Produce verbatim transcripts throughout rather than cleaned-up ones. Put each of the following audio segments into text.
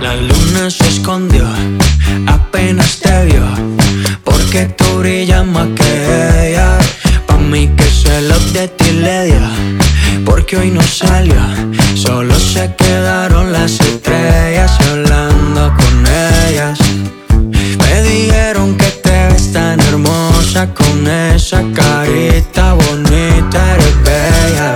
La luna se escondió, apenas te vio, porque tú brillas más que ella. Pa' mí que celos de ti le dio, porque hoy no salió, solo se quedaron las estrellas y hablando con ellas. Me dijeron que te ves tan hermosa, con esa carita bonita, eres bella.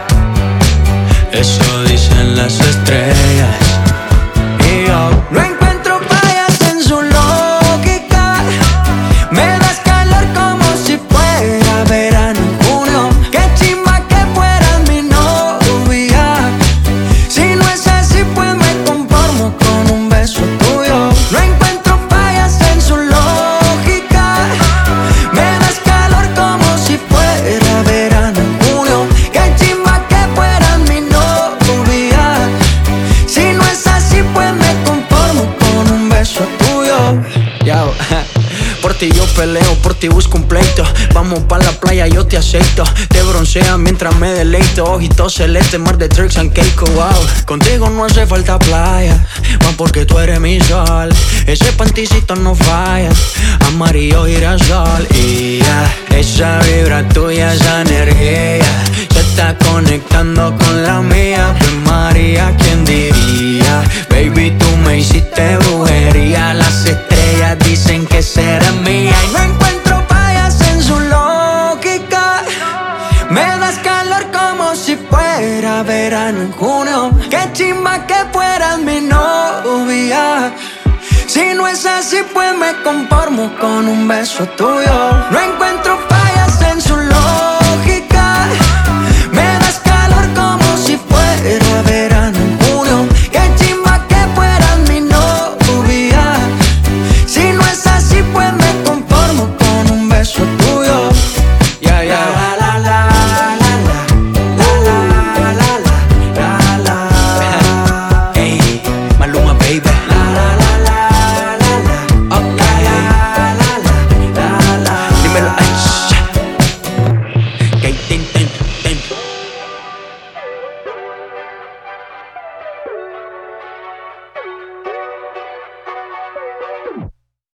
Eso dicen las estrellas. Y yo no encuentro fallas en su lógica. Me das calor como si fuera verano en junio. Qué chimba que fueras mi novia. Si no es así, pues me conformo con un beso tuyo. No encuentro fallas en su lógica. Me das calor como si fuera verano en junio. Qué chimba que fueras mi novia. Si no es así, pues me conformo con un beso tuyo. Yo, por ti yo peleo, por ti busco un pleito. Vamos pa' la playa, yo te aceito. Te bronceas mientras me deleito. Ojitos celeste, mar de tricks and cake, wow. Contigo no hace falta playa, más porque tú eres mi sol. Ese panticito no falla, amarillo girasol. Y ya, esa vibra tuya, esa energía se está conectando con la mía. Pues María, ¿quién diría? Baby, tú me hiciste brujería. Las estrellas dicen que serás mía. Y no encuentro fallas en su lógica. Me das calor como si fuera verano en junio. Qué chimba que fueras mi novia. Si no es así, pues me conformo con un beso tuyo. No encuentro fallas